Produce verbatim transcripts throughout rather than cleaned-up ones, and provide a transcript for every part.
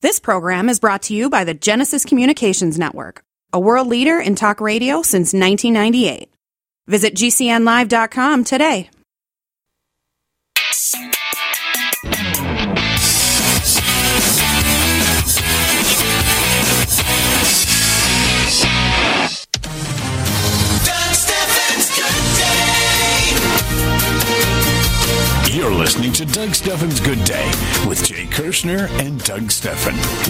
This program is brought to you by the Genesis Communications Network, a world leader in talk radio since nineteen ninety-eight. Visit G C N live dot com today. You're listening to Doug Stephan's Good Day with Jay Kirshner and Doug Stephan.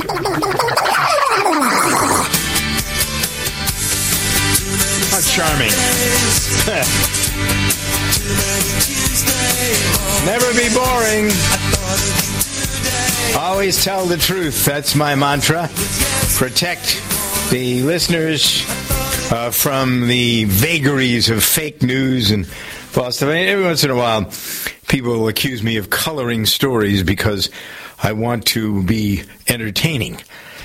How charming. Never be boring. Always tell the truth. That's my mantra. Protect the listeners uh, from the vagaries of fake news and false stuff. I mean, every once in a while, people accuse me of coloring stories because I want to be entertaining.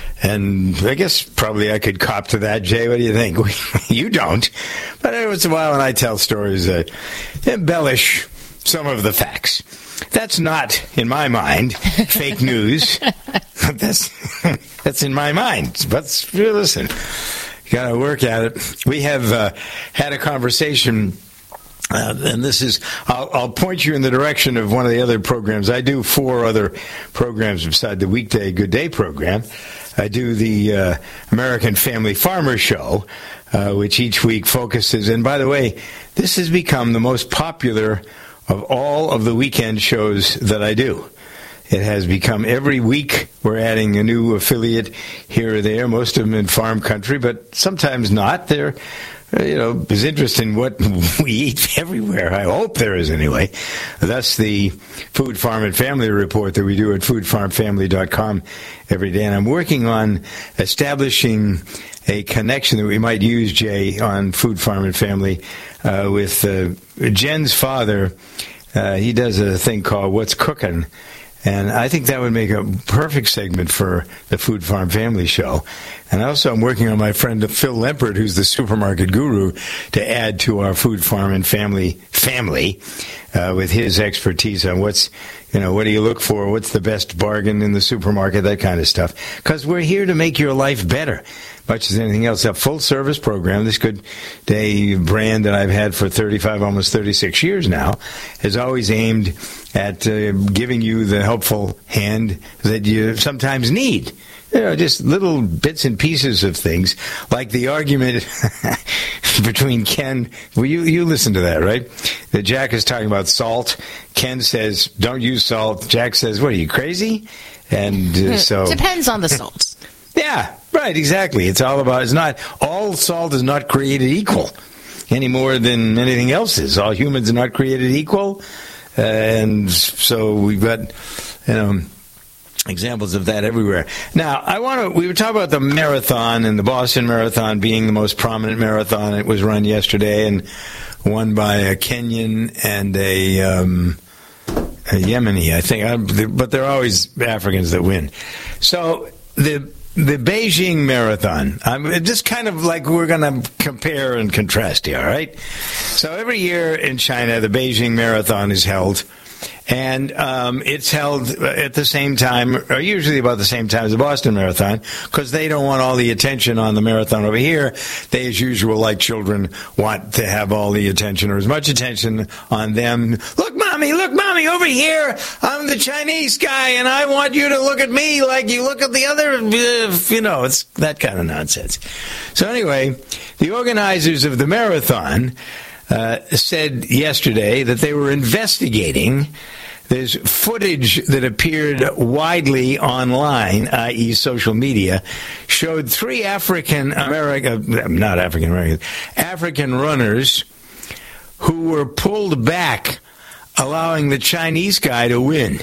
And I guess probably I could cop to that, Jay. What do you think? You don't. But every once in a while when I tell stories, I embellish some of the facts. That's not, in my mind, fake news. that's that's in my mind. But listen, you got to work at it. We have uh, had a conversation. Uh, and this is, I'll, I'll point you in the direction of one of the other programs. I do four other programs beside the weekday Good Day program. I do the uh, American Family Farmer Show, uh, which each week focuses. And by the way, this has become the most popular of all of the weekend shows that I do. It has become every week we're adding a new affiliate here or there, most of them in farm country, but sometimes not. They're You know, there's interest in what we eat everywhere. I hope there is anyway. That's the Food, Farm, and Family report that we do at food farm family dot com every day. And I'm working on establishing a connection that we might use, Jay, on Food, Farm, and Family uh, with uh, Jen's father. Uh, he does a thing called What's Cooking'. And I think that would make a perfect segment for the Food Farm Family Show. And also I'm working on my friend Phil Lempert, who's the supermarket guru, to add to our Food Farm and Family family uh, with his expertise on what's, you know, what do you look for, what's the best bargain in the supermarket, that kind of stuff. Because we're here to make your life better, much as anything else. A full-service program, this Good Day brand that I've had for thirty-five, almost thirty-six years now, has always aimed at uh, giving you the helpful hand that you sometimes need. You know, just little bits and pieces of things, like the argument between Ken. Well, you, you listen to that, right? That Jack is talking about salt. Ken says, don't use salt. Jack says, what, are you crazy? And uh, so... Depends on the salt. Yeah, right, exactly. It's all about, it's not, all salt is not created equal any more than anything else is. All humans are not created equal. Uh, and so we've got, you know, examples of that everywhere. Now, I want to, we were talking about the marathon and the Boston Marathon being the most prominent marathon. It was run yesterday and won by a Kenyan and a, um, a Yemeni, I think. But they're always Africans that win. So the the Beijing Marathon, I'm just kind of like we're going to compare and contrast here, all right? So every year in China, the Beijing Marathon is held. And um, it's held at the same time, or usually about the same time as the Boston Marathon, because they don't want all the attention on the marathon over here. They, as usual, like children, want to have all the attention, or as much attention on them. Look, Mommy, look, Mommy, over here. I'm the Chinese guy, and I want you to look at me like you look at the other, uh, you know, it's that kind of nonsense. So anyway, the organizers of the marathon Uh, said yesterday that they were investigating. There's footage that appeared widely online, that is social media, showed three African American, not African Americans, African runners who were pulled back, allowing the Chinese guy to win.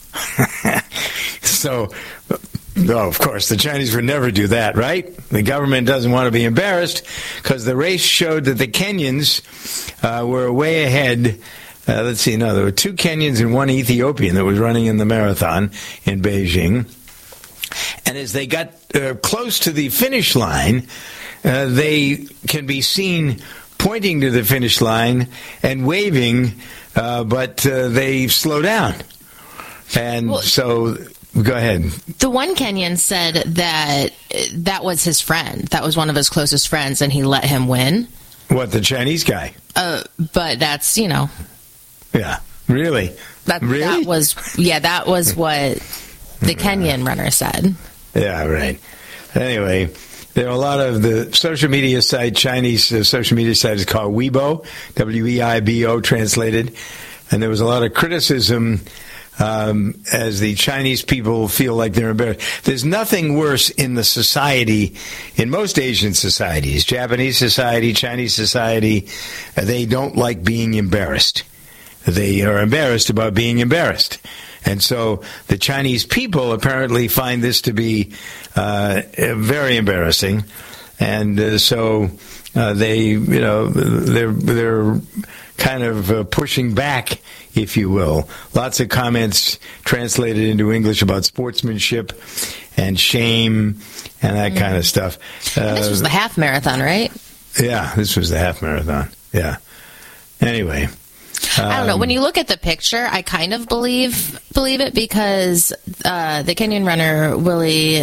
So, no, of course, the Chinese would never do that, right? The government doesn't want to be embarrassed because the race showed that the Kenyans uh, were way ahead. Uh, let's see, no, there were two Kenyans and one Ethiopian that was running in the marathon in Beijing. And as they got uh, close to the finish line, uh, they can be seen pointing to the finish line and waving, uh, but uh, they slow down. And well, so... go ahead. The one Kenyan said that that was his friend. That was one of his closest friends, and he let him win. What, the Chinese guy? Uh, but that's, you know. Yeah. Really? That, really? that was, yeah, that was what the Kenyan runner said. Yeah, right. Anyway, there are a lot of the social media site, Chinese uh, social media site is called Weibo, W E I B O translated. And there was a lot of criticism um, as the Chinese people feel like they're embarrassed. There's nothing worse in the society, in most Asian societies, Japanese society, Chinese society, uh, they don't like being embarrassed. They are embarrassed about being embarrassed. And so the Chinese people apparently find this to be uh, very embarrassing. And uh, so uh, they, you know, they're, they're kind of uh, pushing back, if you will. Lots of comments translated into English about sportsmanship and shame and that mm. kind of stuff. Uh, this was the half marathon, right? Yeah, this was the half marathon. Yeah. Anyway. Um, I don't know. When you look at the picture, I kind of believe believe it because uh, the Kenyan runner, Willie,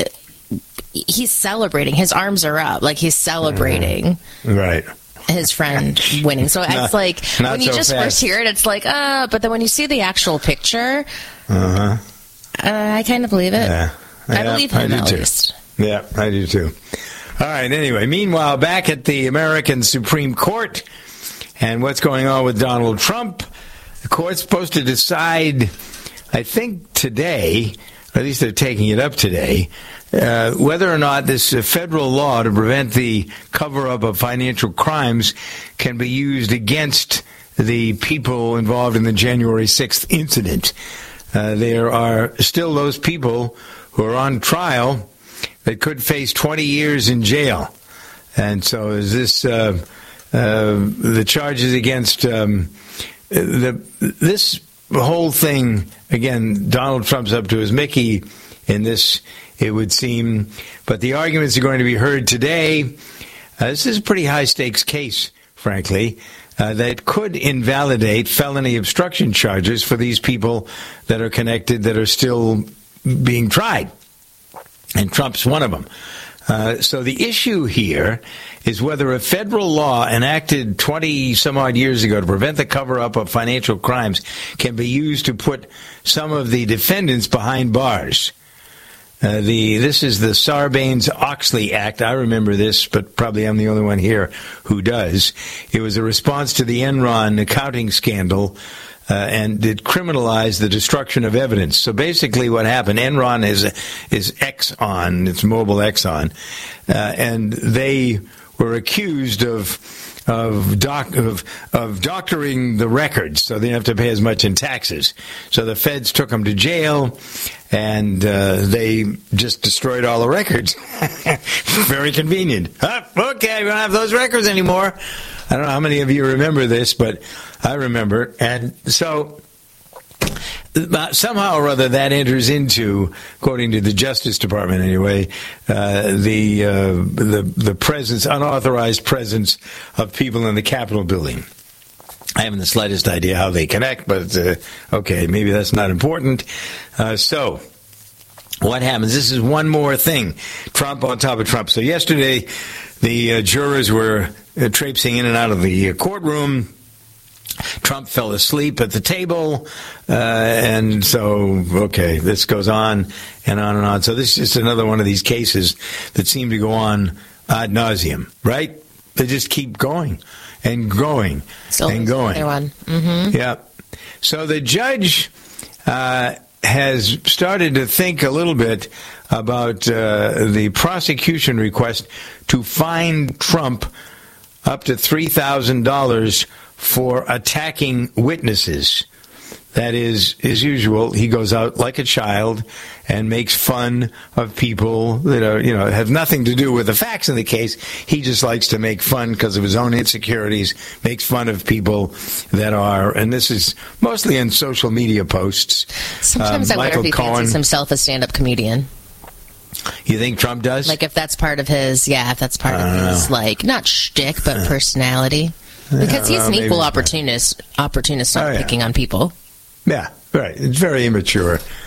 he's celebrating. His arms are up. Like he's celebrating. Right. His friend winning. So not, it's like, when you so just fast. first hear it, it's like, ah, uh, but then when you see the actual picture, uh-huh. uh, I kind of believe it. Yeah. I yeah, believe him, I at too. least. Yeah, I do too. All right, anyway, meanwhile, back at the American Supreme Court and what's going on with Donald Trump, the court's supposed to decide, I think today, or at least they're taking it up today, Uh, whether or not this uh, federal law to prevent the cover-up of financial crimes can be used against the people involved in the January sixth incident. Uh, there are still those people who are on trial that could face twenty years in jail. And so is this uh, uh, the charges against um, the this whole thing, again, Donald Trump's up to his Mickey in this, it would seem. But the arguments are going to be heard today. Uh, this is a pretty high-stakes case, frankly, uh, that could invalidate felony obstruction charges for these people that are connected, that are still being tried. And Trump's one of them. Uh, so the issue here is whether a federal law enacted twenty-some-odd years ago to prevent the cover-up of financial crimes can be used to put some of the defendants behind bars. Uh, the this is the Sarbanes-Oxley Act. I remember this, but probably I'm the only one here who does. It was a response to the Enron accounting scandal, uh, and it criminalized the destruction of evidence. So basically what happened, Enron is is Exxon, it's Mobil Exxon, uh, and they were accused of of, doc, of of doctoring the records, so they didn't have to pay as much in taxes. So the feds took them to jail, and uh, they just destroyed all the records. Very convenient. Huh? Okay, we don't have those records anymore. I don't know how many of you remember this, but I remember. And so uh, somehow or other that enters into, according to the Justice Department anyway, uh, the, uh, the the presence, unauthorized presence of people in the Capitol building. I haven't the slightest idea how they connect, but uh, okay, maybe that's not important. Uh, so what happens? This is one more thing. Trump on top of Trump. So yesterday, the uh, jurors were uh, traipsing in and out of the uh, courtroom. Trump fell asleep at the table, uh, and so, okay, this goes on and on and on. So this is just another one of these cases that seem to go on ad nauseum, right? They just keep going and going Still and going. Another one. Mm-hmm. Yeah. So the judge uh, has started to think a little bit about uh, the prosecution request to fine Trump up to three thousand dollars for attacking witnesses. That is, as usual, he goes out like a child and makes fun of people that are, you know, have nothing to do with the facts in the case. He just likes to make fun because of his own insecurities, makes fun of people that are, and this is mostly in social media posts. Sometimes um, I wonder if he Cohen, fancies himself a stand-up comedian. You think Trump does? Like if that's part of his, yeah, if that's part of his, know. like, not shtick, but personality. Because he's an equal opportunist, opportunist, not oh, yeah. picking on people. Yeah, right. It's very immature.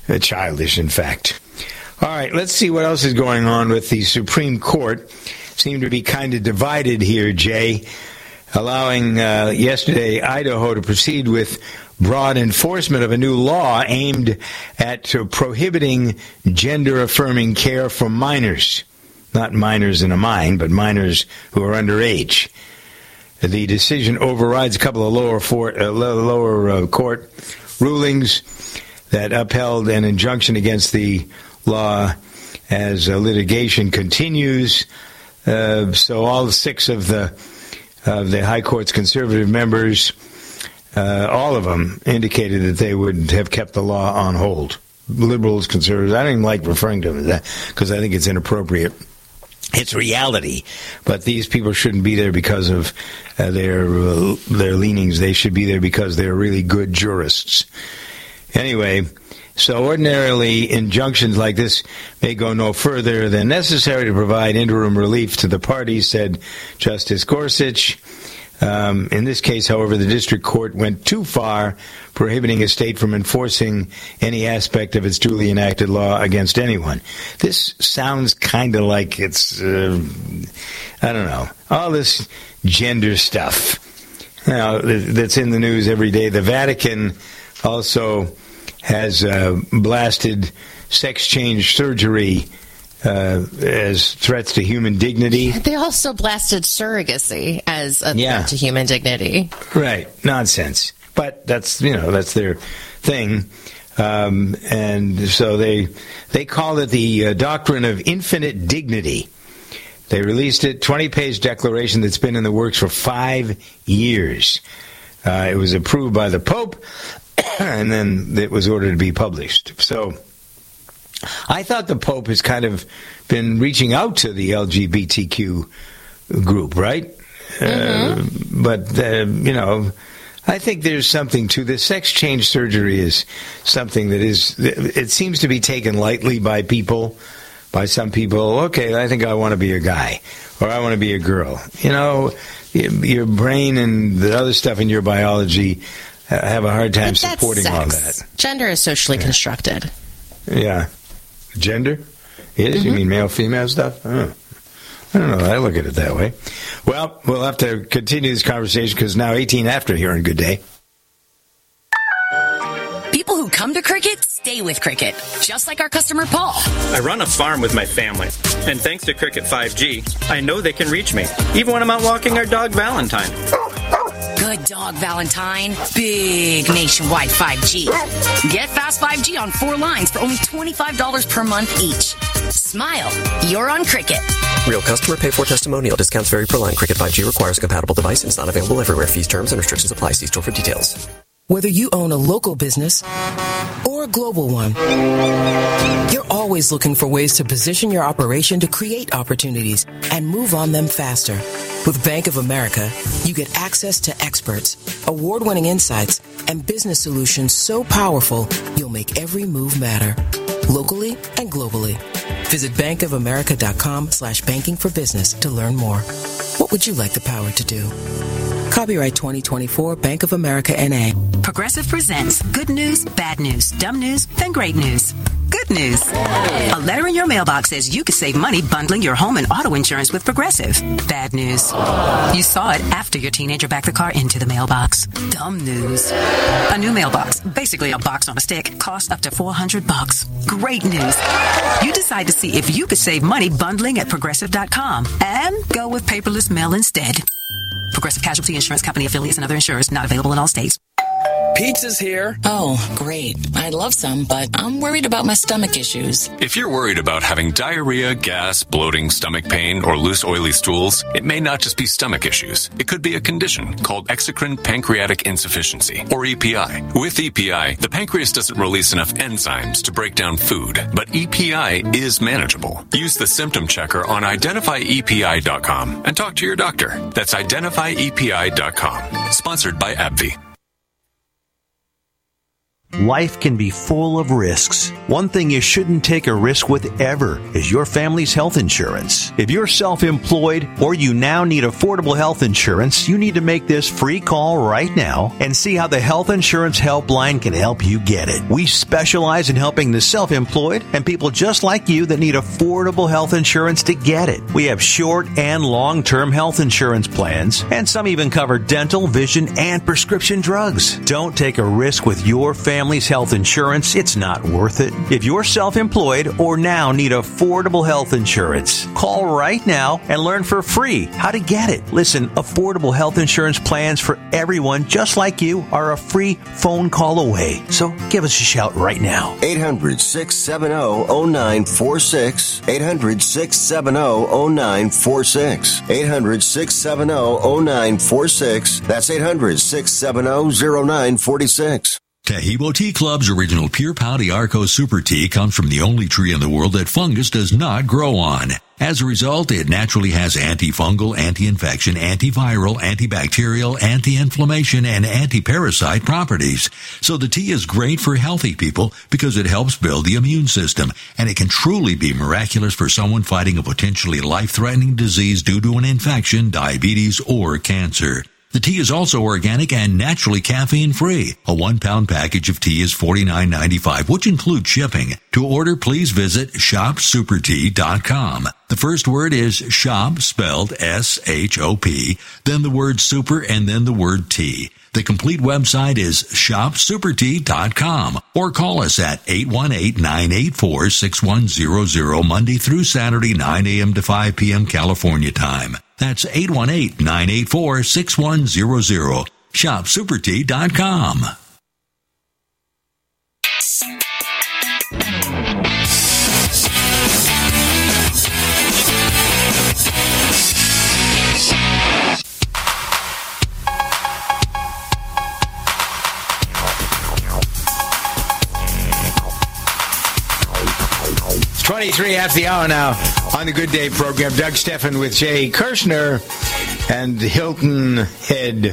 Uh, childish, in fact. All right, let's see what else is going on with the Supreme Court. Seem to be kind of divided here, Jay, allowing uh, yesterday Idaho to proceed with broad enforcement of a new law aimed at uh, prohibiting gender-affirming care for minors. Not minors in a mine, but minors who are underage. The decision overrides a couple of lower, for, uh, lower uh, court rulings that upheld an injunction against the law as uh, litigation continues. Uh, so all six of the of the High Court's conservative members, uh, all of them indicated that they would have kept the law on hold. Liberals, conservatives, I don't even like referring to them as that because I think it's inappropriate. It's reality, but these people shouldn't be there because of uh, their uh, their leanings. They should be there because they're really good jurists. Anyway, so ordinarily injunctions like this may go no further than necessary to provide interim relief to the parties, said Justice Gorsuch. Um, in this case, however, the district court went too far, prohibiting a state from enforcing any aspect of its duly enacted law against anyone. This sounds kind of like it's, uh, I don't know, all this gender stuff, you know, that's in the news every day. The Vatican also has uh, blasted sex change surgery uh, as threats to human dignity. They also blasted surrogacy as a yeah. threat to human dignity. Right. Nonsense. But that's, you know, that's their thing. Um, and so they they call it the uh, doctrine of infinite dignity. They released it, twenty-page declaration that's been in the works for five years. Uh, it was approved by the Pope, and then it was ordered to be published. So I thought the Pope has kind of been reaching out to the L G B T Q group, right? Mm-hmm. Uh, but, uh, you know, I think there's something to this. Sex change surgery is something that is, it seems to be taken lightly by people, by some people. Okay, I think I want to be a guy, or I want to be a girl. You know, your brain and the other stuff in your biology have a hard time supporting all that. Gender is socially yeah. constructed. Yeah. Gender? It is? Mm-hmm. You mean male, female stuff? Oh. I don't know. I look at it that way. Well, we'll have to continue this conversation because now eighteen after here on Good Day. People who come to Cricket stay with Cricket, just like our customer Paul. I run a farm with my family, and thanks to Cricket five G, I know they can reach me, even when I'm out walking our dog Valentine. Good dog, Valentine. Big nationwide five G. Get fast five G on four lines for only twenty-five dollars per month each. Smile. You're on Cricket. Real customer pay for testimonial. Discounts vary per line. Cricket five G requires a compatible device and is not available everywhere. Fees, terms, and restrictions apply. See store for details. Whether you own a local business or a global one, you're always looking for ways to position your operation to create opportunities and move on them faster. With Bank of America, you get access to experts, award-winning insights, and business solutions so powerful, you'll make every move matter, locally and globally. Visit bankofamerica.com slash banking for business to learn more. What would you like the power to do? Copyright twenty twenty-four, Bank of America, N A Progressive presents good news, bad news, dumb news, then great news. Good news. A letter in your mailbox says you could save money bundling your home and auto insurance with Progressive. Bad news. You saw it after your teenager backed the car into the mailbox. Dumb news. A new mailbox, basically a box on a stick, costs up to four hundred bucks. Great news. You decide to see if you could save money bundling at progressive dot com and go with paperless mail instead. Progressive Casualty Insurance Company affiliates and other insurers not available in all states. Pizza's here. Oh, great. I'd love some, but I'm worried about my stomach issues. If you're worried about having diarrhea, gas, bloating, stomach pain, or loose oily stools, it may not just be stomach issues. It could be a condition called exocrine pancreatic insufficiency, or E P I. With E P I, the pancreas doesn't release enough enzymes to break down food, but E P I is manageable. Use the symptom checker on identify E P I dot com and talk to your doctor. That's identify E P I dot com. Sponsored by AbbVie. Life can be full of risks. One thing you shouldn't take a risk with ever is your family's health insurance. If you're self-employed or you now need affordable health insurance, you need to make this free call right now and see how the Health Insurance Helpline can help you get it. We specialize in helping the self-employed and people just like you that need affordable health insurance to get it. We have short and long-term health insurance plans, and some even cover dental, vision, and prescription drugs. Don't take a risk with your family. Family's health insurance, it's not worth it. If you're self-employed or now need affordable health insurance, call right now and learn for free how to get it. Listen, affordable health insurance plans for everyone just like you are a free phone call away. So give us a shout right now. eight hundred, six seven zero, zero nine four six. eight hundred, six seven zero, zero nine four six. eight hundred, six seven zero, zero nine four six. That's eight hundred, six seven zero, zero nine four six. Tahibo Tea Club's original Pure Pau D'Arco Super Tea comes from the only tree in the world that fungus does not grow on. As a result, it naturally has antifungal, anti-infection, antiviral, antibacterial, anti-inflammation, and anti-parasite properties. So the tea is great for healthy people because it helps build the immune system, and it can truly be miraculous for someone fighting a potentially life-threatening disease due to an infection, diabetes, or cancer. The tea is also organic and naturally caffeine-free. A one-pound package of tea is forty-nine ninety-five, which includes shipping. To order, please visit shop super tea dot com. The first word is shop, spelled S H O P, then the word super, and then the word tea. The complete website is shop super tea dot com, or call us at eight one eight, nine eight four, six one zero zero Monday through Saturday, nine a.m. to five p.m. California time. That's eight one eight, nine eight four, six one zero zero. shop super tea dot com. twenty-three after the hour now on the Good Day program. Doug Stephan with Jay Kirshner and Hilton Head,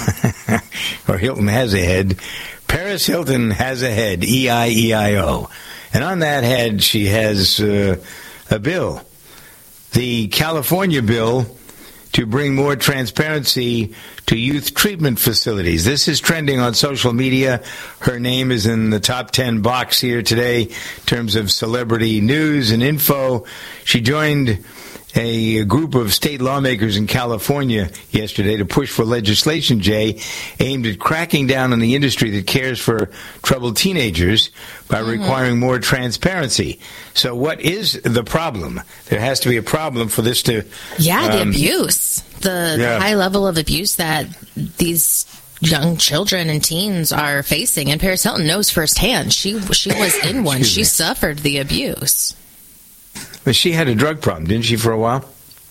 or Hilton has a head. Paris Hilton has a head, E I E I O. And on that head, she has uh, a bill, the California bill to bring more transparency to youth treatment facilities. This is trending on social media. Her name is in the top ten box here today in terms of celebrity news and info. She joined a group of state lawmakers in California yesterday to push for legislation, Jay, aimed at cracking down on the industry that cares for troubled teenagers by mm-hmm. requiring more transparency. So what is the problem? There has to be a problem for this to... Yeah, the um, abuse. The, yeah. the high level of abuse that these young children and teens are facing. And Paris Hilton knows firsthand. She, she was in one. She suffered the abuse. But she had a drug problem, didn't she, for a while?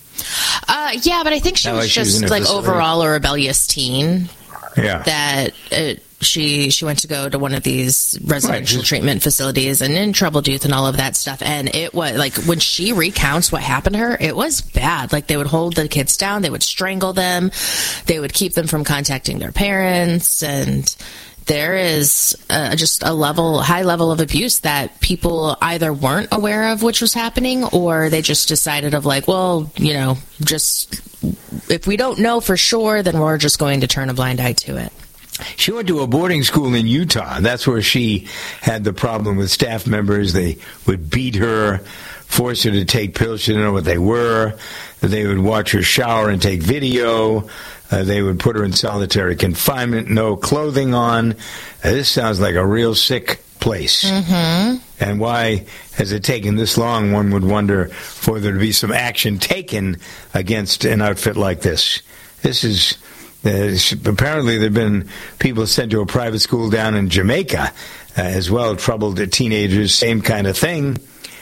Uh, yeah, but I think she Not was like she was just in a like facility. overall a rebellious teen. Yeah. That uh, she she went to go to one of these residential Right. treatment facilities and in troubled youth and all of that stuff. And it was like when she recounts what happened to her, it was bad. Like they would hold the kids down, they would strangle them, they would keep them from contacting their parents, and there is uh, just a level, high level of abuse that people either weren't aware of which was happening, or they just decided of like, well, you know, just if we don't know for sure, then we're just going to turn a blind eye to it. She went to a boarding school in Utah. That's where she had the problem with staff members. They would beat her, force her to take pills. She didn't know what they were. They would watch her shower and take video. Uh, they would put her in solitary confinement, no clothing on. Uh, this sounds like a real sick place. Mm-hmm. And why has it taken this long, one would wonder, for there to be some action taken against an outfit like this? This is... Uh, apparently there have been people sent to a private school down in Jamaica uh, as well, troubled teenagers, same kind of thing.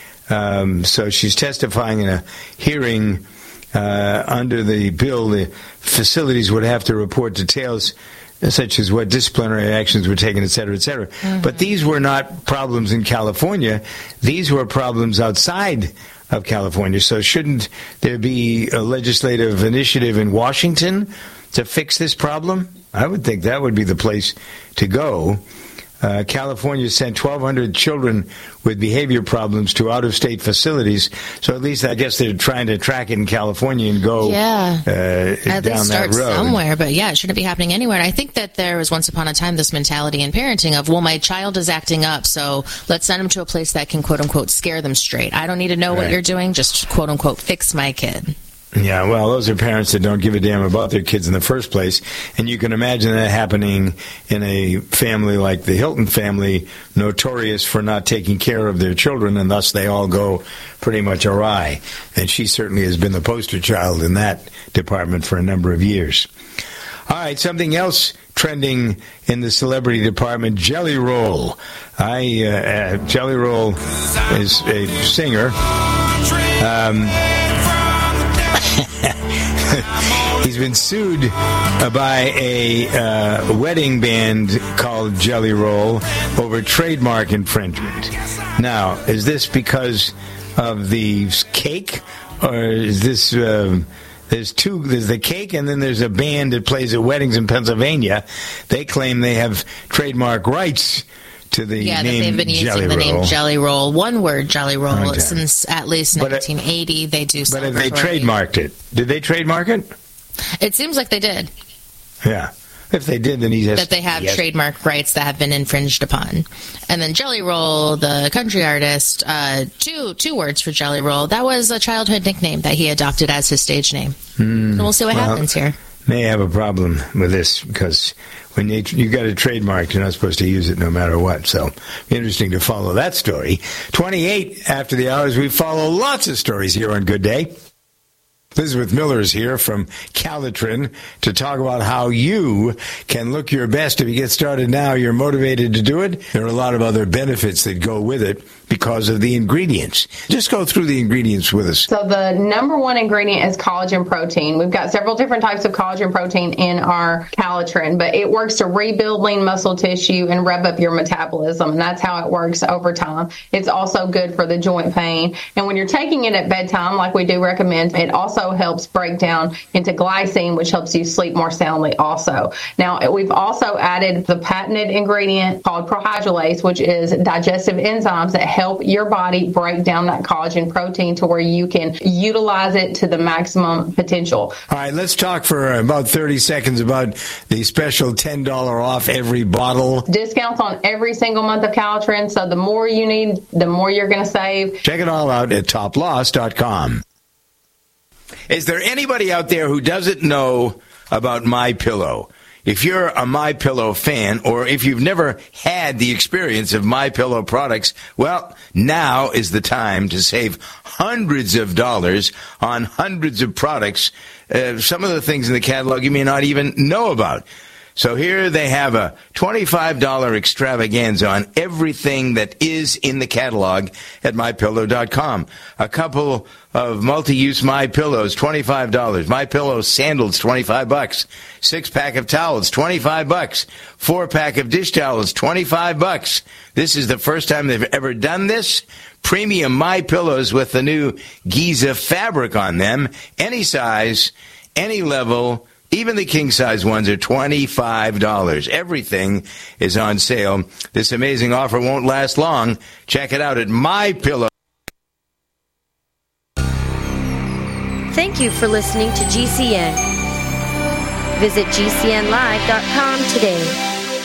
Um, so she's testifying in a hearing uh, under the bill. The facilities would have to report details such as what disciplinary actions were taken, et cetera, et cetera. Mm-hmm. But these were not problems in California. These were problems outside of California. So shouldn't there be a legislative initiative in Washington to fix this problem? I would think that would be the place to go. Uh, California sent twelve hundred children with behavior problems to out-of-state facilities. So at least I guess they're trying to track it in California and go yeah. uh, At down least that start road. somewhere. But yeah, it shouldn't be happening anywhere. And I think that there was once upon a time this mentality in parenting of, well, my child is acting up, so let's send them to a place that can, quote-unquote, scare them straight. I don't need to know Right. what you're doing. Just, quote-unquote, fix my kid. Yeah, well, those are parents that don't give a damn about their kids in the first place. And you can imagine that happening in a family like the Hilton family, notorious for not taking care of their children, and thus they all go pretty much awry. And she certainly has been the poster child in that department for a number of years. All right, something else trending in the celebrity department, Jelly Roll. I uh, uh, Jelly Roll is a singer. Um... He's been sued by a uh, wedding band called Jelly Roll over trademark infringement. Now, is this because of the cake, or is this... Uh, There's two. There's the cake, and then there's a band that plays at weddings in Pennsylvania. They claim they have trademark rights to the yeah, name that they've been using Jelly the Roll. name Jelly Roll, one word Jelly Roll, Okay. since at least But, uh, nineteen eighty. They do. But if they trademarked it, did they trademark it? It seems like they did. Yeah. If they did, then he has That they have yes. trademark rights that have been infringed upon. And then Jelly Roll, the country artist, uh, two two words for Jelly Roll. That was a childhood nickname that he adopted as his stage name. Hmm. And we'll see what Well, happens here. May have a problem with this because when you you got a trademark, you're not supposed to use it no matter what. So interesting to follow that story. twenty-eight after the hours, we follow lots of stories here on Good Day. Elizabeth Miller is here from Calitrin to talk about how you can look your best. If you get started now, you're motivated to do it. There are a lot of other benefits that go with it because of the ingredients. Just go through the ingredients with us. So the number one ingredient is collagen protein. We've got several different types of collagen protein in our Calitrin, but it works to rebuild lean muscle tissue and rev up your metabolism, and that's how it works over time. It's also good for the joint pain. And when you're taking it at bedtime, like we do recommend, it also helps break down into glycine, which helps you sleep more soundly also. Now, we've also added the patented ingredient called prohydrolase, which is digestive enzymes that help your body break down that collagen protein to where you can utilize it to the maximum potential. All right, let's talk for about thirty seconds about the special ten dollars off every bottle. Discounts on every single month of Calitrin, so the more you need, the more you're going to save. Check it all out at top loss dot com. Is there anybody out there who doesn't know about MyPillow? If you're a MyPillow fan, or if you've never had the experience of MyPillow products, well, now is the time to save hundreds of dollars on hundreds of products. Uh, some of the things in the catalog you may not even know about. So here they have a twenty-five dollars extravaganza on everything that is in the catalog at my pillow dot com. A couple of multi-use MyPillows, twenty-five dollars. MyPillow sandals, twenty-five bucks. Six-pack of towels, twenty-five bucks. Four-pack of dish towels, twenty-five bucks. This is the first time they've ever done this. Premium MyPillows with the new Giza fabric on them. Any size, any level. Even the king-size ones are twenty-five dollars. Everything is on sale. This amazing offer won't last long. Check it out at MyPillow. Thank you for listening to G C N. Visit G C N live dot com today.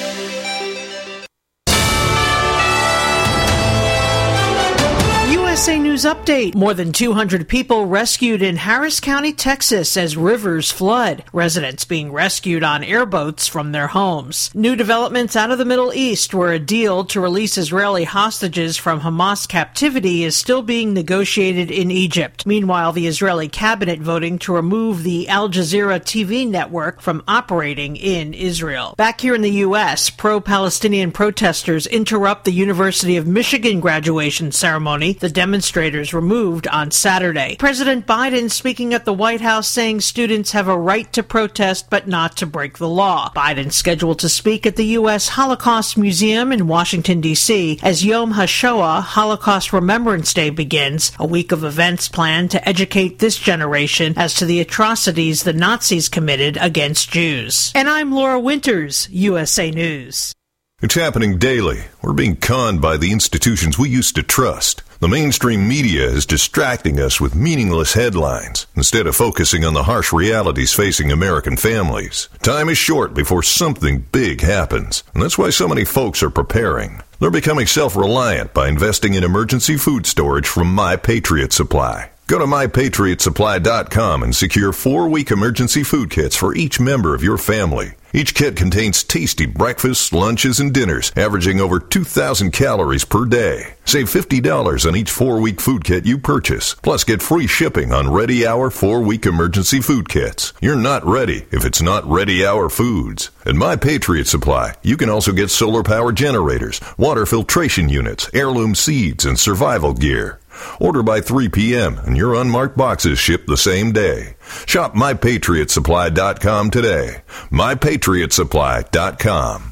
U S A News Update. More than two hundred people rescued in Harris County, Texas as rivers flood. Residents being rescued on airboats from their homes. New developments out of the Middle East, where a deal to release Israeli hostages from Hamas captivity is still being negotiated in Egypt. Meanwhile, the Israeli cabinet voting to remove the Al Jazeera T V network from operating in Israel. Back here in the U S, pro-Palestinian protesters interrupt the University of Michigan graduation ceremony. The demonstrators removed on Saturday. President Biden speaking at the White House saying students have a right to protest but not to break the law. Biden scheduled to speak at the U S Holocaust Museum in Washington, D C as Yom HaShoah, Holocaust Remembrance Day, begins, a week of events planned to educate this generation as to the atrocities the Nazis committed against Jews. And I'm Laura Winters, U S A News. It's happening daily. We're being conned by the institutions we used to trust. The mainstream media is distracting us with meaningless headlines instead of focusing on the harsh realities facing American families. Time is short before something big happens, and that's why so many folks are preparing. They're becoming self-reliant by investing in emergency food storage from My Patriot Supply. Go to my patriot supply dot com and secure four-week emergency food kits for each member of your family. Each kit contains tasty breakfasts, lunches, and dinners, averaging over two thousand calories per day. Save fifty dollars on each four-week food kit you purchase. Plus, get free shipping on Ready Hour four-week emergency food kits. You're not ready if it's not Ready Hour Foods. At My Patriot Supply, you can also get solar power generators, water filtration units, heirloom seeds, and survival gear. Order by three p.m. and your unmarked boxes ship the same day. Shop my patriot supply dot com today. my patriot supply dot com.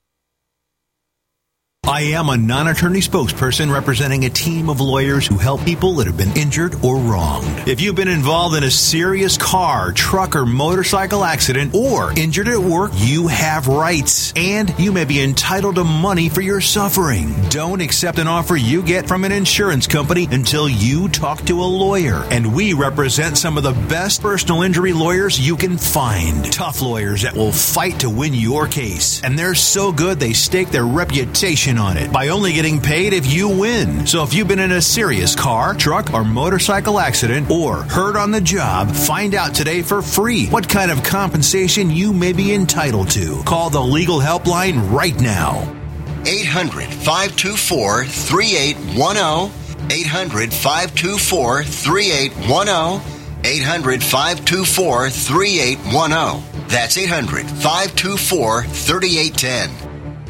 I am a non-attorney spokesperson representing a team of lawyers who help people that have been injured or wronged. If you've been involved in a serious car, truck, or motorcycle accident or injured at work, you have rights, and you may be entitled to money for your suffering. Don't accept an offer you get from an insurance company until you talk to a lawyer. And we represent some of the best personal injury lawyers you can find. Tough lawyers that will fight to win your case. And they're so good they stake their reputation on it by only getting paid if you win. So if you've been in a serious car, truck, or motorcycle accident or hurt on the job, find out today for free what kind of compensation you may be entitled to. Call the legal helpline right now. eight hundred, five two four, three eight one zero. eight hundred, five two four, three eight one zero. eight hundred, five two four, three eight one zero. That's eight hundred, five two four, three eight one zero.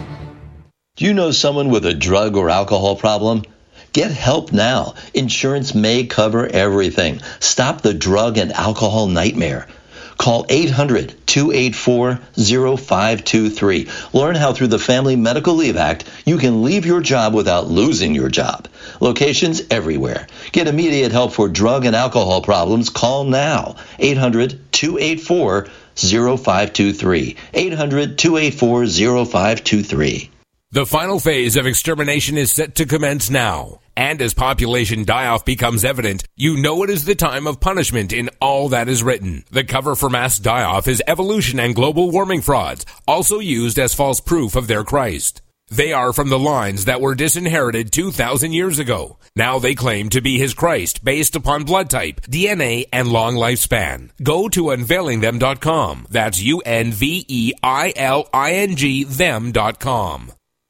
Do you know someone with a drug or alcohol problem? Get help now. Insurance may cover everything. Stop the drug and alcohol nightmare. Call eight hundred, two eight four, zero five two three. Learn how through the Family Medical Leave Act, you can leave your job without losing your job. Locations everywhere. Get immediate help for drug and alcohol problems. Call now. eight hundred, two eight four, zero five two three. eight hundred, two eight four, zero five two three. The final phase of extermination is set to commence now. And as population die-off becomes evident, you know it is the time of punishment in all that is written. The cover for mass die-off is evolution and global warming frauds, also used as false proof of their Christ. They are from the lines that were disinherited two thousand years ago. Now they claim to be his Christ based upon blood type, D N A, and long lifespan. Go to unveiling them dot com. That's U N V E I L I N G them dot com.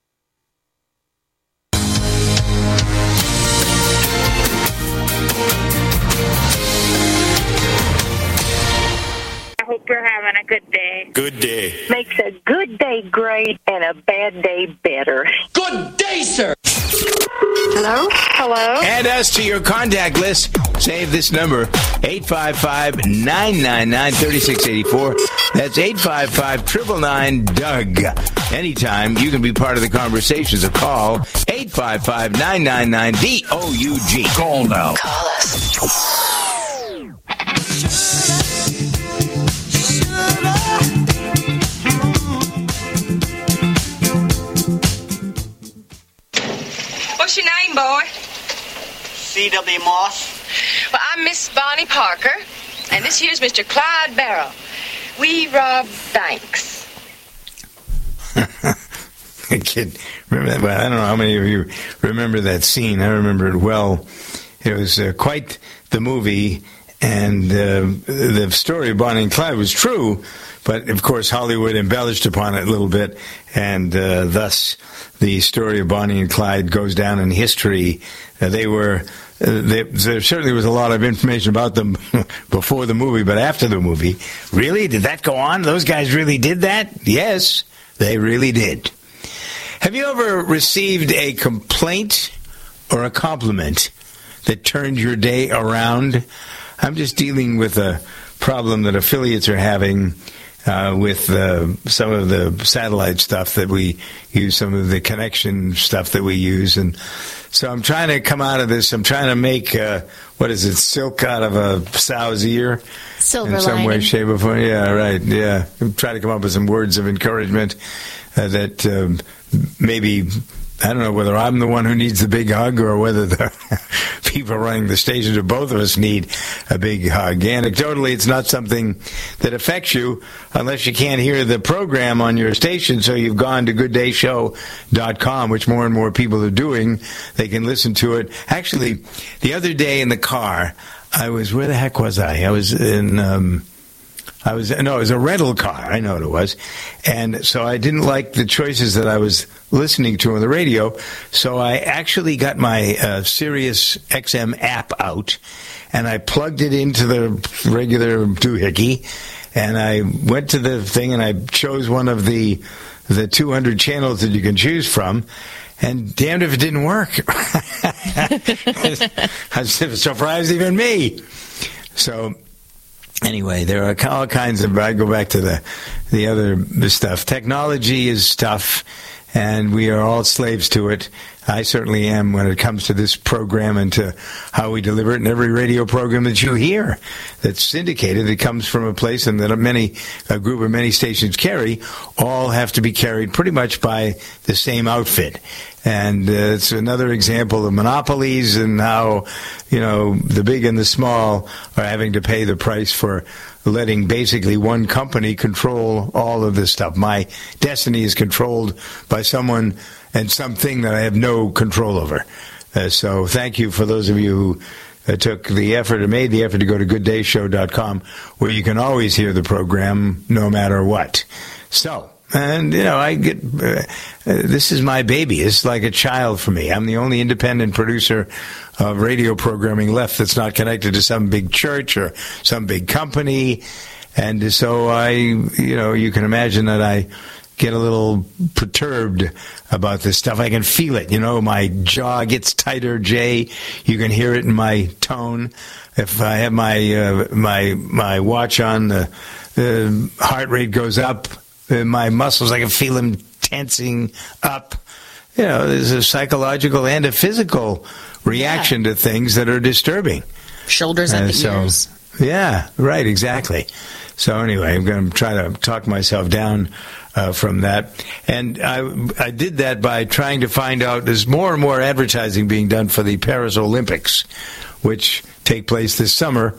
I hope you're having a good day. Good day. Makes a good day great and a bad day better. Good day, sir. Hello? Hello? Add us to your contact list. Save this number, eight five five, nine nine nine, three six eight four. That's eight five five, nine nine nine, D U G. Anytime, you can be part of the conversation, so call eight five five, nine nine nine, D O U G. Call now. Call us. What's your name, boy? C W. Moss. Well, I'm Miss Bonnie Parker, and this here's Mister Clyde Barrow. We rob banks. I kid, remember that? Well, I don't know how many of you remember that scene. I remember it well. It was uh, quite the movie, and uh, the story of Bonnie and Clyde was true, but of course Hollywood embellished upon it a little bit, and uh, thus the story of Bonnie and Clyde goes down in history. Uh, they were, uh, they, there certainly was a lot of information about them before the movie, but after the movie, really? Did that go on? Those guys really did that? Yes, they really did. Have you ever received a complaint or a compliment that turned your day around? I'm just dealing with a problem that affiliates are having uh, with uh, some of the satellite stuff that we use, some of the connection stuff that we use. And so I'm trying to come out of this. I'm trying to make, uh, what is it, silk out of a sow's ear? Silver in some lining. way, shape, or form. Yeah, right, yeah. I'm trying to come up with some words of encouragement uh, that um, maybe, I don't know whether I'm the one who needs the big hug or whether the people running the stations or both of us need a big hug. Anecdotally, it's not something that affects you unless you can't hear the program on your station, so you've gone to good day show dot com, which more and more people are doing. They can listen to it. Actually, the other day in the car, I was, where the heck was I? I was in... Um, I was no, it was a rental car. I know what it was, and so I didn't like the choices that I was listening to on the radio. So I actually got my uh, Sirius X M app out, and I plugged it into the regular doohickey, and I went to the thing and I chose one of the the two hundred channels that you can choose from. And damned if it didn't work. I was surprised even me. So. Anyway, there are all kinds of, I go back to the the other stuff. Technology is tough, and we are all slaves to it. I certainly am when it comes to this program and to how we deliver it. And every radio program that you hear that's syndicated, it comes from a place, and that many, a group of many stations carry, all have to be carried pretty much by the same outfit. And uh, it's another example of monopolies and how, you know, the big and the small are having to pay the price for letting basically one company control all of this stuff. My destiny is controlled by someone and something that I have no control over. Uh, so thank you for those of you who uh, took the effort and made the effort to go to good day show dot com, where you can always hear the program no matter what. So, and, you know, I get, uh, uh, this is my baby. It's like a child for me. I'm the only independent producer of radio programming left that's not connected to some big church or some big company. And so I, you know, you can imagine that I get a little perturbed about this stuff. I can feel it. You know, my jaw gets tighter, Jay. You can hear it in my tone. If I have my uh, my my watch on, the uh, heart rate goes up. Uh, my muscles, I can feel them tensing up. You know, there's a psychological and a physical reaction yeah. to things that are disturbing. Shoulders and uh, the so, ears. Yeah, right, exactly. So anyway, I'm going to try to talk myself down uh, from that. And I, I did that by trying to find out, there's more and more advertising being done for the Paris Olympics, which take place this summer.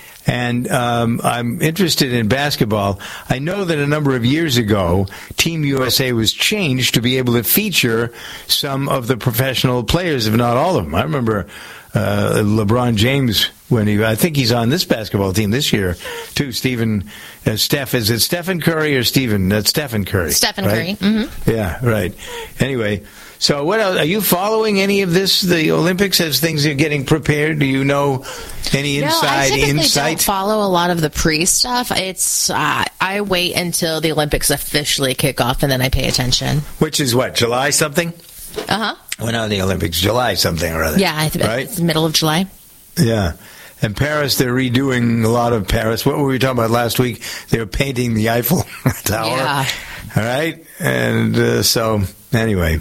And um, I'm interested in basketball. I know that a number of years ago, Team U S A was changed to be able to feature some of the professional players, if not all of them. I remember uh, LeBron James, when he, I think he's on this basketball team this year, too. Stephen, uh, Steph, is it Stephen Curry or Stephen? That's Stephen Curry. Stephen right? Curry. Mm-hmm. Yeah, right. Anyway. So what else? Are you following any of this, the Olympics, as things are getting prepared? Do you know any inside no, I typically insight? don't follow a lot of the pre-stuff. It's uh, I wait until the Olympics officially kick off, and then I pay attention. Which is what, July something? Uh-huh. When are the Olympics? July something or other. Yeah, I think right? it's the middle of July. Yeah. And Paris, they're redoing a lot of Paris. What were we talking about last week? They were painting the Eiffel Tower. Yeah. All right? And uh, so, anyway.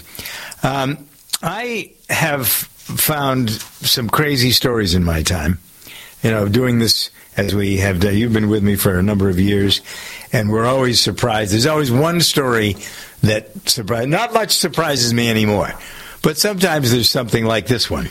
Um, I have found some crazy stories in my time. You know, doing this as we have done. You've been with me for a number of years, and we're always surprised. There's always one story that surprised. Not much surprises me anymore, but sometimes there's something like this one.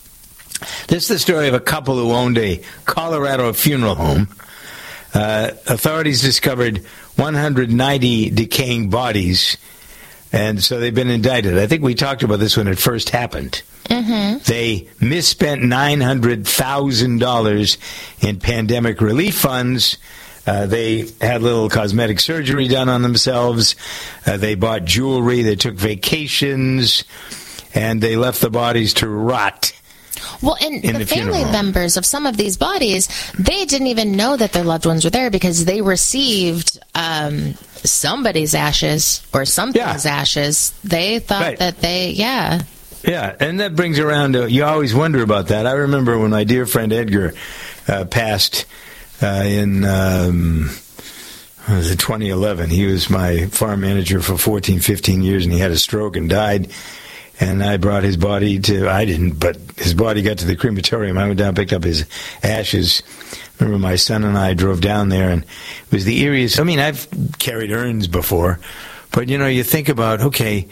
This is the story of a couple who owned a Colorado funeral home. Uh, authorities discovered one hundred ninety decaying bodies, and so they've been indicted. I think we talked about this when it first happened. Mm-hmm. They misspent nine hundred thousand dollars in pandemic relief funds. Uh, they had little cosmetic surgery done on themselves. Uh, they bought jewelry. They took vacations. And they left the bodies to rot. Well, and in the, the family members of some of these bodies, they didn't even know that their loved ones were there because they received um, somebody's ashes or something's yeah. ashes. They thought right. that they, yeah. Yeah, and that brings around, to, you always wonder about that. I remember when my dear friend Edgar uh, passed uh, in um, what was it, twenty eleven. He was my farm manager for fourteen, fifteen years, and he had a stroke and died. And I brought his body to, I didn't, but his body got to the crematorium. I went down and picked up his ashes. Remember my son and I drove down there, and it was the eeriest. I mean, I've carried urns before, but, you know, you think about, okay,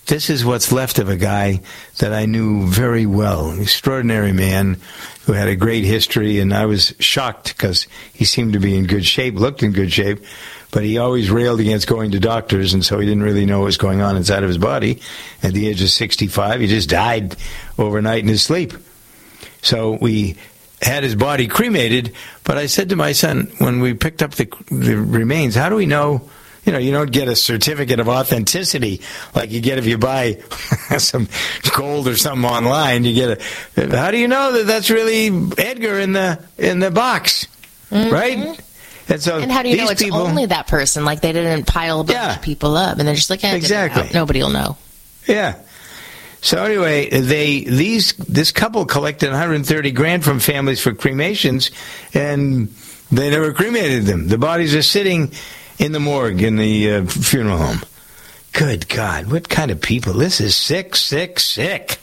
this is what's left of a guy that I knew very well, an extraordinary man who had a great history, and I was shocked because he seemed to be in good shape, looked in good shape, but he always railed against going to doctors, and so he didn't really know what was going on inside of his body. At the age of sixty-five, he just died overnight in his sleep. So we had his body cremated, but I said to my son, when we picked up the, the remains, how do we know? You know, you don't get a certificate of authenticity like you get if you buy some gold or something online. You get a. How do you know that that's really Edgar in the in the box, mm-hmm. right? And so, and how do you these know it's people, only that person? Like they didn't pile a bunch yeah. of people up, and they're just like, eh, exactly. Nobody will know. Yeah. So anyway, they these this couple collected one hundred thirty grand from families for cremations, and they never cremated them. The bodies are sitting in the morgue in the uh, funeral home. Good God, what kind of people? This is sick, sick, sick.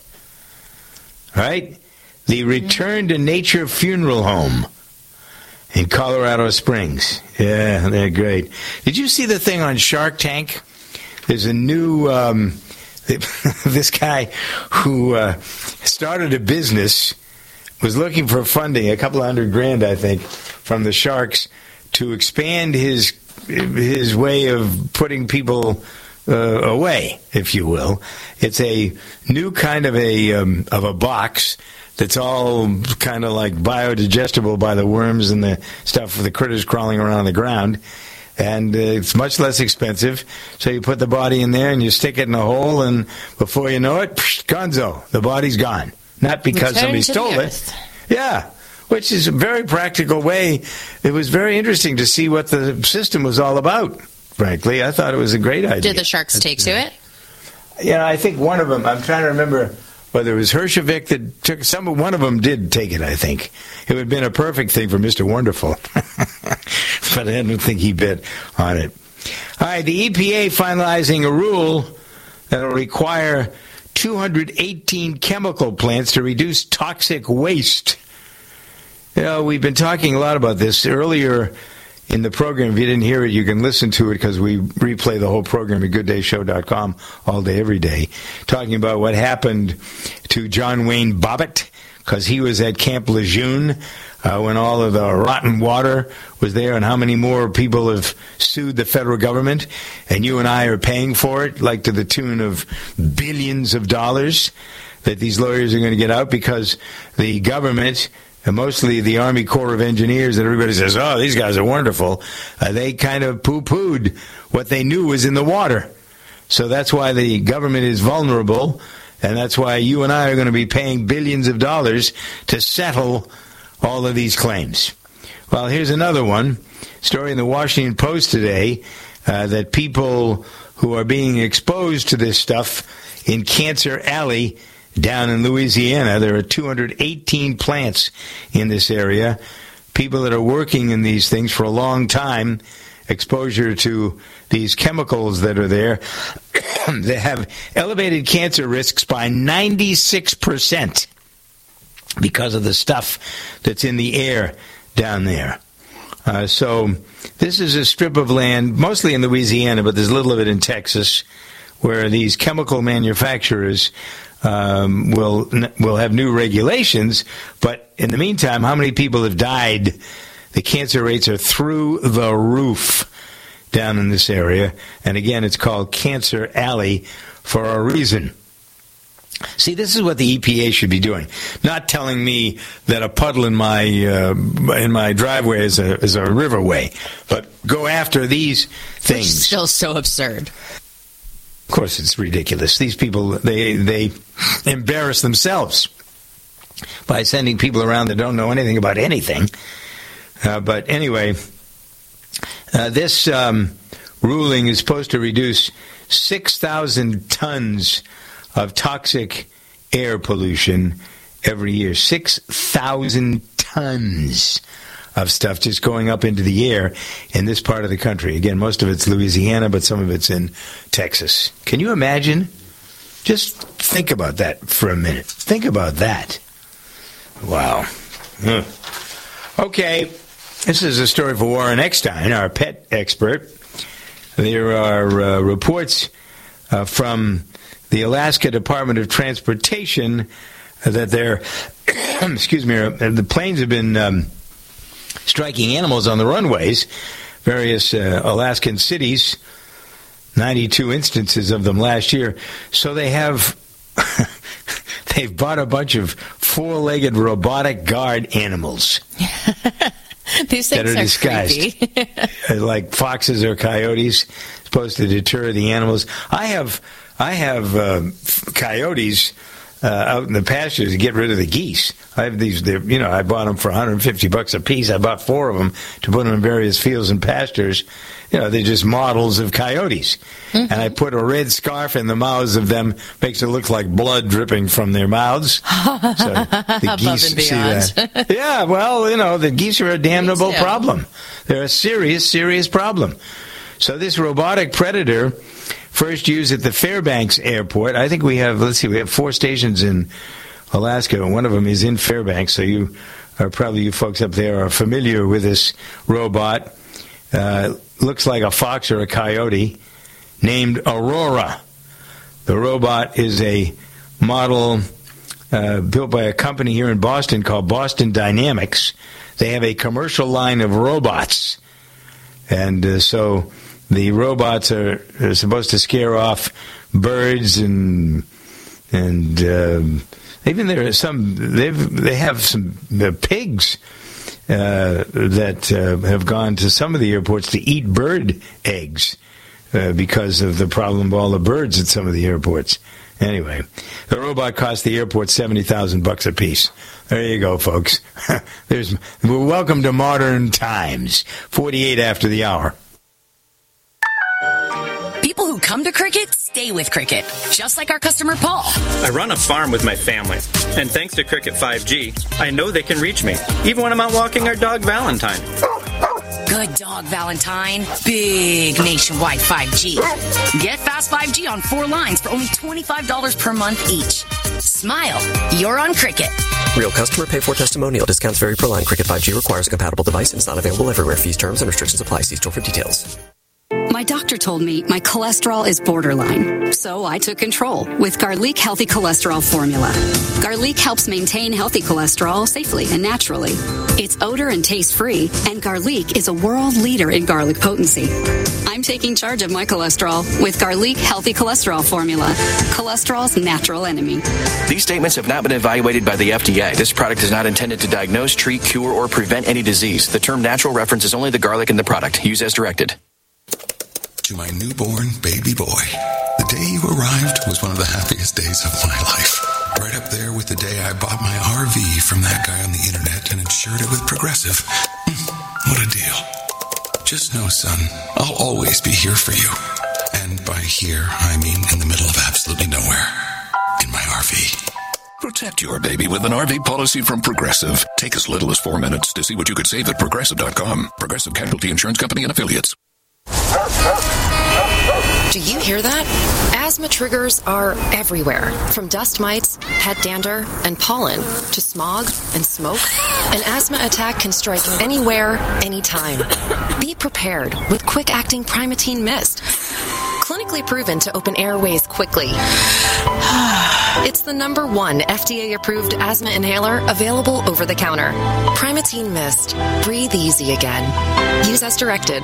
Right? The Return to Nature Funeral Home in Colorado Springs. Yeah, they're great. Did you see the thing on Shark Tank? There's a new, um, this guy who uh, started a business, was looking for funding, a couple of hundred grand, I think, from the sharks to expand his his way of putting people uh, away, if you will. It's a new kind of a um, of a box that's all kind of like biodigestible by the worms and the stuff, the critters crawling around the ground. And uh, it's much less expensive. So you put the body in there and you stick it in a hole, and before you know it, psh, gonzo, the body's gone. Not because Return somebody to stole the it. earth. Yeah. Which is a very practical way. It was very interesting to see what the system was all about, frankly. I thought it was a great idea. Did the sharks take to it? Yeah, I think one of them, I'm trying to remember whether it was Hershevik that took, some, one of them did take it, I think. It would have been a perfect thing for Mister Wonderful. But I don't think he bid on it. All right, the E P A finalizing a rule that will require two hundred eighteen chemical plants to reduce toxic waste. You know, we've been talking a lot about this earlier in the program. If you didn't hear it, you can listen to it because we replay the whole program at good day show dot com all day, every day, talking about what happened to John Wayne Bobbitt because he was at Camp Lejeune uh, when all of the rotten water was there, and how many more people have sued the federal government, and you and I are paying for it, like to the tune of billions of dollars that these lawyers are going to get out because the government, and mostly the Army Corps of Engineers, and everybody says, oh, these guys are wonderful. Uh, they kind of poo-pooed what they knew was in the water. So that's why the government is vulnerable, and that's why you and I are going to be paying billions of dollars to settle all of these claims. Well, here's another one. Story in the Washington Post today uh, that people who are being exposed to this stuff in Cancer Alley down in Louisiana, there are two hundred eighteen plants in this area. People that are working in these things for a long time, exposure to these chemicals that are there, they have elevated cancer risks by ninety-six percent because of the stuff that's in the air down there. Uh, so this is a strip of land, mostly in Louisiana, but there's a little of it in Texas, where these chemical manufacturers Um, will will have new regulations, but in the meantime, how many people have died? The cancer rates are through the roof down in this area, and again, it's called Cancer Alley for a reason. See, this is what the E P A should be doing, not telling me that a puddle in my uh, in my driveway is a is a riverway, but go after these things. Which is still so absurd. Of course, it's ridiculous. These people, they they embarrass themselves by sending people around that don't know anything about anything. Uh, but anyway, uh, this um, ruling is supposed to reduce six thousand tons of toxic air pollution every year. six thousand tons of stuff just going up into the air in this part of the country. Again, most of it's Louisiana, but some of it's in Texas. Can you imagine? Just think about that for a minute. Think about that. Wow. Ugh. Okay, this is a story for Warren Eckstein, our pet expert. There are uh, reports uh, from the Alaska Department of Transportation uh, that they're, excuse me, uh, the planes have been um, striking animals on the runways. Various uh, Alaskan cities, ninety-two instances of them last year. So they have, they've bought a bunch of four-legged robotic guard animals. These things that are, are disguised like foxes or coyotes, supposed to deter the animals. I have I have um, coyotes uh, out in the pastures to get rid of the geese. I have these, you know, I bought them for one hundred fifty bucks a piece. I bought four of them to put them in various fields and pastures. You know, they're just models of coyotes. Mm-hmm. And I put a red scarf in the mouths of them, makes it look like blood dripping from their mouths. So the geese see that. Yeah, well, you know, the geese are a damnable problem. They're a serious, serious problem. So this robotic predator, first used at the Fairbanks Airport. I think we have, let's see, we have four stations in Alaska, and one of them is in Fairbanks. So you are probably, you folks up there are familiar with this robot. Uh, looks like a fox or a coyote, named Aurora. The robot is a model uh, built by a company here in Boston called Boston Dynamics. They have a commercial line of robots. And uh, so the robots are, are supposed to scare off birds and and um, even there are some, they've, they have some uh, pigs Uh, that uh, have gone to some of the airports to eat bird eggs uh, because of the problem of all the birds at some of the airports. Anyway, the robot cost the airport seventy thousand bucks a piece. There you go, folks. There's welcome to modern times. forty-eight after the hour. People who come to Cricket stay with Cricket, just like our customer Paul. I run a farm with my family, and thanks to Cricket five G, I know they can reach me, even when I'm out walking our dog Valentine. Good dog, Valentine. Big nationwide five G. Get fast five G on four lines for only twenty-five dollars per month each. Smile. You're on Cricket. Real customer pay for testimonial. Discounts vary per line. Cricket five G requires a compatible device and is not available everywhere. Fees, terms, and restrictions apply. See store for details. My doctor told me my cholesterol is borderline, so I took control with Garlic Healthy Cholesterol Formula. Garlic helps maintain healthy cholesterol safely and naturally. It's odor and taste-free, and Garlic is a world leader in garlic potency. I'm taking charge of my cholesterol with Garlic Healthy Cholesterol Formula, cholesterol's natural enemy. These statements have not been evaluated by the F D A. This product is not intended to diagnose, treat, cure, or prevent any disease. The term natural references only the garlic in the product. Use as directed. To my newborn baby boy, the day you arrived was one of the happiest days of my life. Right up there with the day I bought my R V from that guy on the internet and insured it with Progressive. What a deal. Just know, son, I'll always be here for you. And by here, I mean in the middle of absolutely nowhere. In my R V. Protect your baby with an R V policy from Progressive. Take as little as four minutes to see what you could save at Progressive dot com. Progressive Casualty Insurance Company and Affiliates. Do you hear that? Asthma triggers are everywhere, from dust mites, pet dander, and pollen, to smog and smoke. An asthma attack can strike anywhere, anytime. Be prepared with quick-acting Primatene Mist. Clinically proven to open airways quickly. It's the number one F D A-approved asthma inhaler available over the counter. Primatene Mist. Breathe easy again. Use as directed.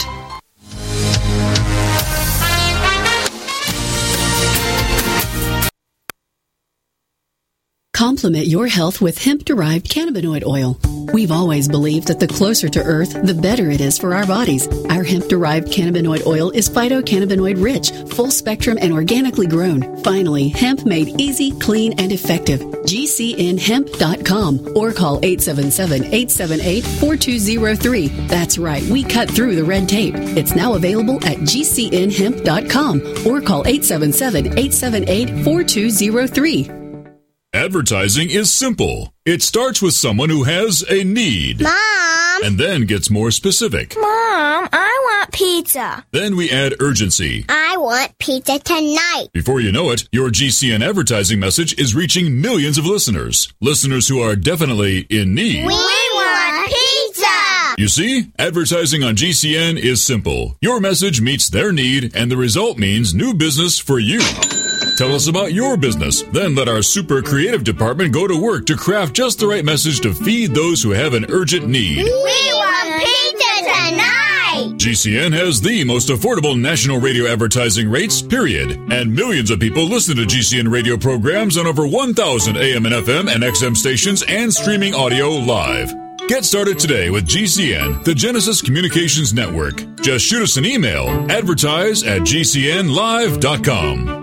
Complement your health with hemp-derived cannabinoid oil. We've always believed that the closer to Earth, the better it is for our bodies. Our hemp-derived cannabinoid oil is phytocannabinoid rich, full spectrum, and organically grown. Finally, hemp made easy, clean, and effective. G C N hemp dot com or call eight seven seven, eight seven eight, four two zero three. That's right, we cut through the red tape. It's now available at G C N hemp dot com or call eight seven seven, eight seven eight, four two zero three. Advertising is simple. It starts with someone who has a need. Mom! And then gets more specific. Mom, I want pizza. Then we add urgency. I want pizza tonight. Before you know it, your G C N advertising message is reaching millions of listeners. Listeners who are definitely in need. We want pizza! You see, advertising on G C N is simple. Your message meets their need, and the result means new business for you. Tell us about your business. Then let our super creative department go to work to craft just the right message to feed those who have an urgent need. We want pizza tonight! G C N has the most affordable national radio advertising rates, period. And millions of people listen to G C N radio programs on over one thousand A M and F M and X M stations and streaming audio live. Get started today with G C N, the Genesis Communications Network. Just shoot us an email, advertise at g c n live dot com.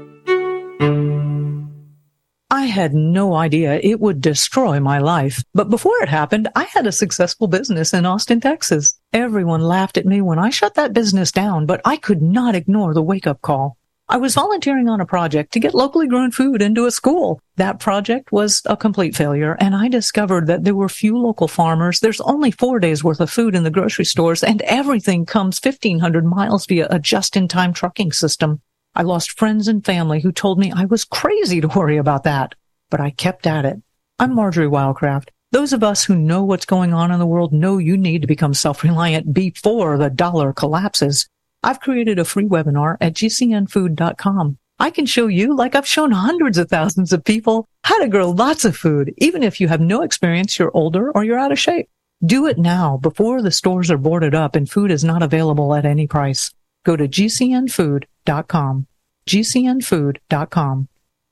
I had no idea it would destroy my life. But before it happened, I had a successful business in Austin, Texas. Everyone laughed at me when I shut that business down, but I could not ignore the wake-up call. I was volunteering on a project to get locally grown food into a school. That project was a complete failure, and I discovered that there were few local farmers. There's only four days worth of food in the grocery stores, and everything comes fifteen hundred miles via a just-in-time trucking system. I lost friends and family who told me I was crazy to worry about that, but I kept at it. I'm Marjorie Wildcraft. Those of us who know what's going on in the world know you need to become self-reliant before the dollar collapses. I've created a free webinar at g c n food dot com. I can show you, like I've shown hundreds of thousands of people, how to grow lots of food, even if you have no experience, you're older, or you're out of shape. Do it now before the stores are boarded up and food is not available at any price. Go to g c n food dot com. g c n food dot com.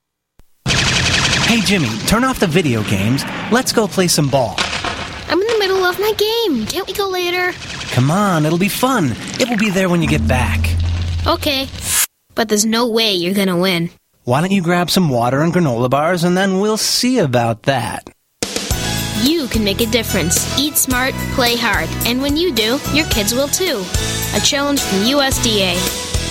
Hey, Jimmy, turn off the video games. Let's go play some ball. I'm in the middle of my game. Can't we go later? Come on, it'll be fun. It will be there when you get back. Okay, but there's no way you're gonna win. Why don't you grab some water and granola bars, and then we'll see about that. You can make a difference. Eat smart, play hard, and when you do, your kids will too. A challenge from U S D A.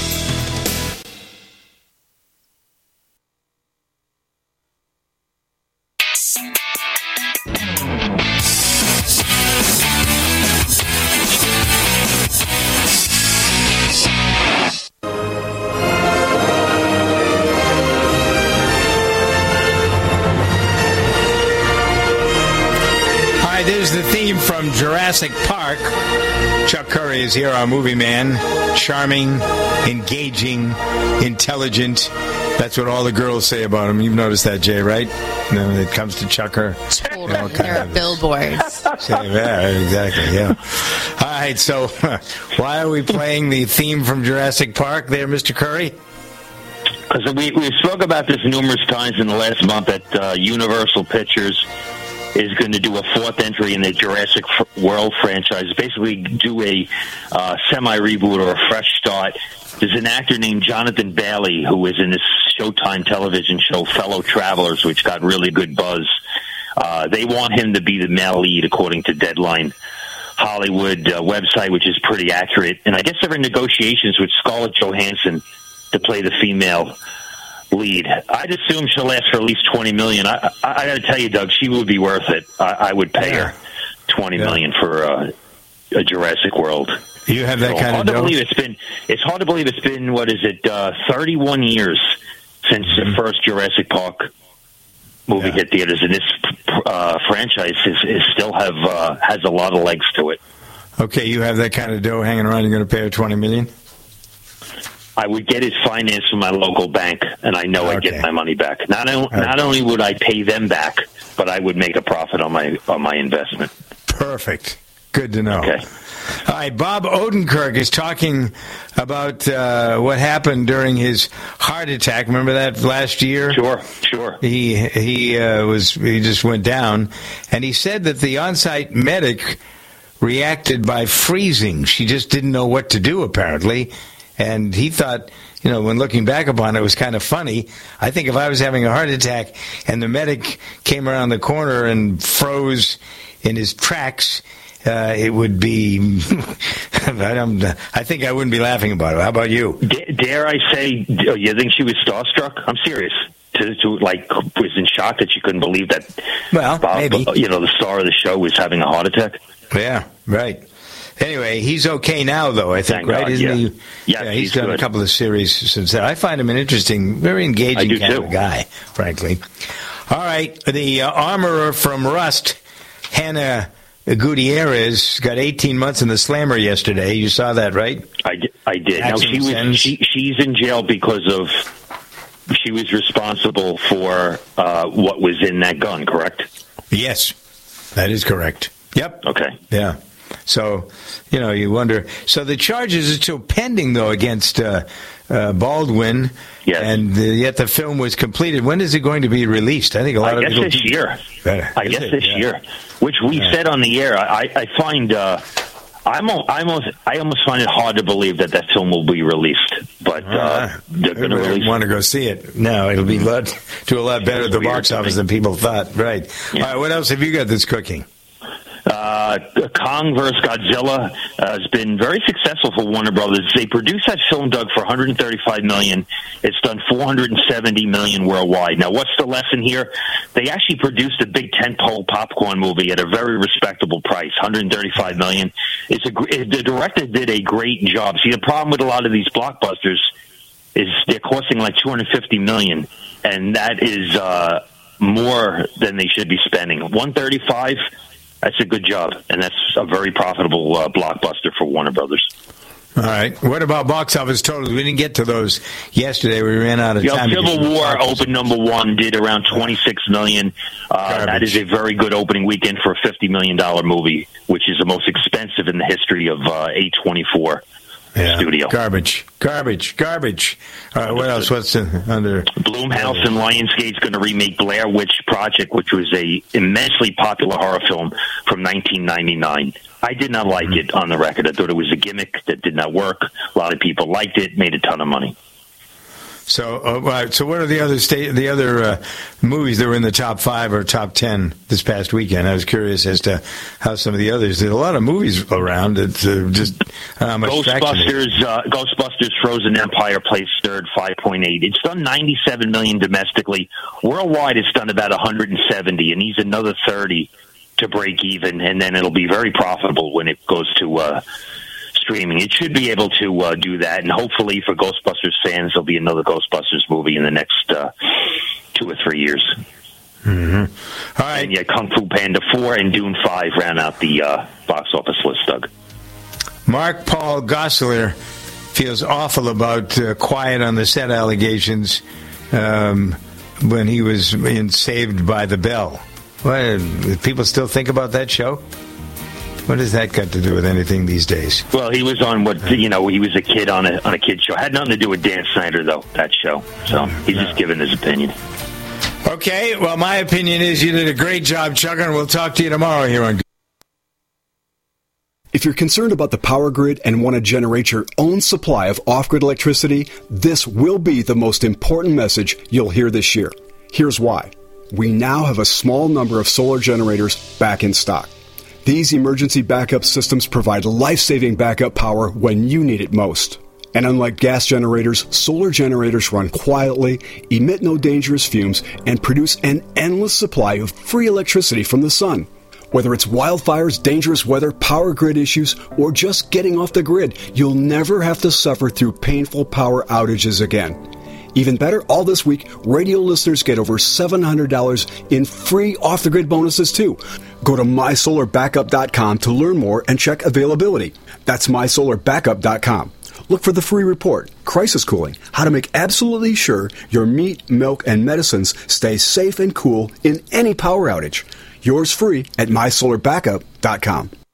There's the theme from Jurassic Park. Chuck Curry is here, our movie man. Charming, engaging, intelligent. That's what all the girls say about him. You've noticed that, Jay, right? When it comes to Chuck Curry. You know, there are billboards. Yeah, exactly, yeah. All right, so why are we playing the theme from Jurassic Park there, Mister Curry? Because we, we spoke about this numerous times in the last month that uh, Universal Pictures is going to do a fourth entry in the Jurassic World franchise, basically do a uh, semi-reboot or a fresh start. There's an actor named Jonathan Bailey who was in this Showtime television show, Fellow Travelers, which got really good buzz. Uh, they want him to be the male lead, according to Deadline Hollywood uh, website, which is pretty accurate. And I guess they're in negotiations with Scarlett Johansson to play the female lead. I'd assume she'll ask for at least twenty million dollars. I, I, I got to tell you, Doug, she would be worth it. I, I would pay yeah. her twenty million dollars for uh, a Jurassic World. You have that so kind hard of to dough? believe it's been. It's hard to believe it's been. What is it? Uh, Thirty-one years since mm-hmm. the first Jurassic Park movie yeah. hit theaters, and this uh, franchise is, is still have uh, has a lot of legs to it. Okay, you have that kind of dough hanging around. You're going to pay her twenty million dollars? I would get it financed from my local bank, and I know okay. I'd get my money back. Not, o- okay. not only would I pay them back, but I would make a profit on my on my investment. Perfect. Good to know. Okay. All right, Bob Odenkirk is talking about uh, what happened during his heart attack. Remember that last year? Sure, sure. He he uh, was he just went down, and he said that the on-site medic reacted by freezing. She just didn't know what to do, apparently. And he thought, you know, when looking back upon it, it was kind of funny. I think if I was having a heart attack and the medic came around the corner and froze in his tracks, uh, it would be, I, don't, I think I wouldn't be laughing about it. How about you? D- dare I say, you think she was starstruck? I'm serious. To, to like, was in shock that she couldn't believe that well, Bob, maybe. you know, the star of the show was having a heart attack. Yeah, right. Anyway, he's okay now, though, I think, Thank right? God, Isn't yeah. he? Yes, yeah, he's, he's done good. a couple of series since then. I find him an interesting, very engaging kind too. of guy, frankly. All right, the uh, armorer from Rust, Hannah Gutierrez, got eighteen months in the slammer yesterday. You saw that, right? I, I did. Action now, she was sentence. she, she's in jail because of she was responsible for uh, what was in that gun, correct? Yes, that is correct. Yep. Okay. Yeah. So, you know, you wonder. So the charges are still pending, though, against uh, uh, Baldwin. Yes. And uh, yet the film was completed. When is it going to be released? I think a lot I of guess people this year. Better. I Is guess it? this Yeah. year, which we Yeah. said on the air. I, I find uh, I'm al- I almost I almost find it hard to believe that that film will be released, but uh, they're going to release. Want to go see it? No, it'll be a lot, do a lot better at the weird box to office me. than people thought. Right. Yeah. All right. What else have you got that's cooking? Uh, Kong versus Godzilla uh, has been very successful for Warner Brothers. They produced that film, Doug, for one hundred thirty-five million dollars. It's done four hundred seventy million dollars worldwide. Now, what's the lesson here? They actually produced a big tentpole popcorn movie at a very respectable price, one hundred thirty-five million dollars. It's a, gr- the director did a great job. See, the problem with a lot of these blockbusters is they're costing like two hundred fifty million dollars, and that is uh, more than they should be spending. one hundred thirty-five. That's a good job, and that's a very profitable uh, blockbuster for Warner Brothers. All right. What about box office totals? We didn't get to those yesterday. We ran out of You know, time. Civil War opened number one, did around twenty-six million dollars. Uh, that is a very good opening weekend for a fifty million dollars movie, which is the most expensive in the history of uh, A twenty-four Yeah. studio. Garbage. Garbage. Garbage. All right. What else? What's uh, under? Blumhouse and Lionsgate's going to remake Blair Witch Project, which was a immensely popular horror film from nineteen ninety-nine. I did not like it on the record. I thought it was a gimmick that did not work. A lot of people liked it, made a ton of money. So, uh, all right, so what are the other state, the other uh, movies that were in the top five or top ten this past weekend? I was curious as to how some of the others. There's a lot of movies around. It's uh, just I don't know how much traction it is. Ghostbusters, uh, Ghostbusters: Frozen Empire placed third, five point eight. It's done ninety-seven million domestically. Worldwide, it's done about one hundred seventy, and needs another thirty to break even, and then it'll be very profitable when it goes to uh, streaming. It should be able to uh, do that, and hopefully for Ghostbusters fans, there'll be another Ghostbusters movie in the next uh, two or three years. Mm-hmm. All right. And yeah, Kung Fu Panda four and Dune five ran out the uh, box office list, Doug. Mark Paul Gosselaar feels awful about uh, Quiet on the Set allegations um, when he was in Saved by the Bell. What, people still think about that show? What has that got to do with anything these days? Well, he was on what, you know, he was a kid on a on a kid show. Had nothing to do with Dan Snyder, though, that show. So he's just giving his opinion. Okay, well, my opinion is you did a great job, Chuck, and we'll talk to you tomorrow here on... If you're concerned about the power grid and want to generate your own supply of off-grid electricity, this will be the most important message you'll hear this year. Here's why. We now have a small number of solar generators back in stock. These emergency backup systems provide life-saving backup power when you need it most. And unlike gas generators, solar generators run quietly, emit no dangerous fumes, and produce an endless supply of free electricity from the sun. Whether it's wildfires, dangerous weather, power grid issues, or just getting off the grid, you'll never have to suffer through painful power outages again. Even better, all this week, radio listeners get over seven hundred dollars in free off-the-grid bonuses, too. Go to my solar backup dot com to learn more and check availability. That's my solar backup dot com. Look for the free report, Crisis Cooling, how to make absolutely sure your meat, milk, and medicines stay safe and cool in any power outage. Yours free at my solar backup dot com.